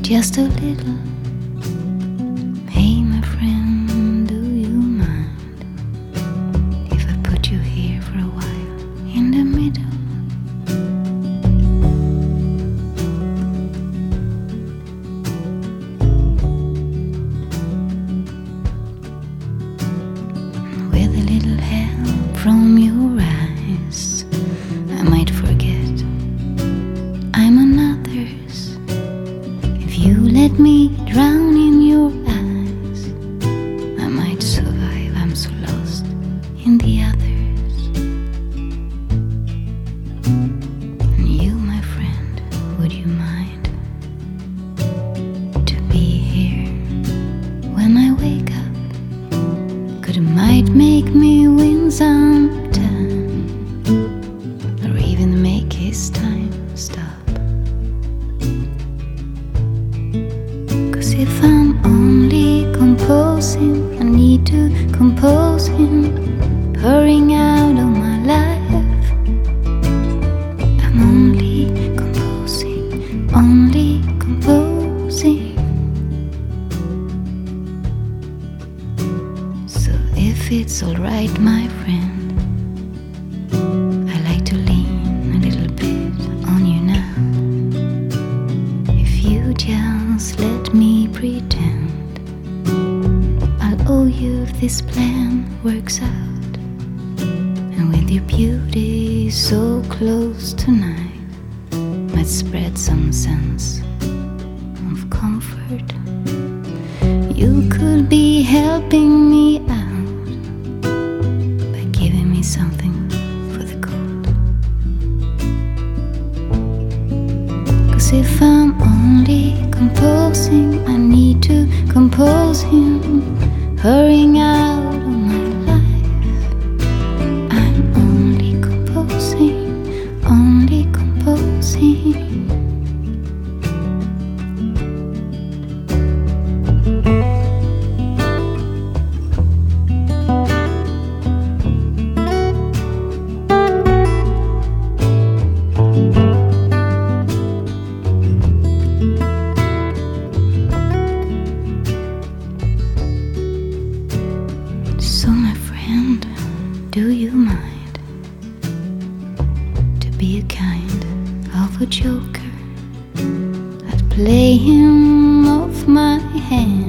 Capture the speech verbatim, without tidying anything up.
just a little. Hey my friend, do you mind if I put you here for a while in the middle? With a little help from your eyes, I might forget I'm another's. If you let me drown in your eyes, I might survive. I'm so lost in the others. And you, my friend, would you mind to be here when I wake up? Could it might make me win some time, or even make his time stop. Cause if I'm only composing, I need to compose him, pouring out all my life. I'm only composing, only composing. So if it's alright, my friend, I like to lean a little bit on you now. If you just let me pretend, I'll owe you if this plan works out. And with your beauty so close tonight, might spread some sense of comfort. You could be helping me out by giving me something for the cold. Cause if I'm only composing, I need to compose him, hurrying out of my life. I'm only composing, only composing. So my friend, do you mind to be a kind of a joker? I'd play him off my hand.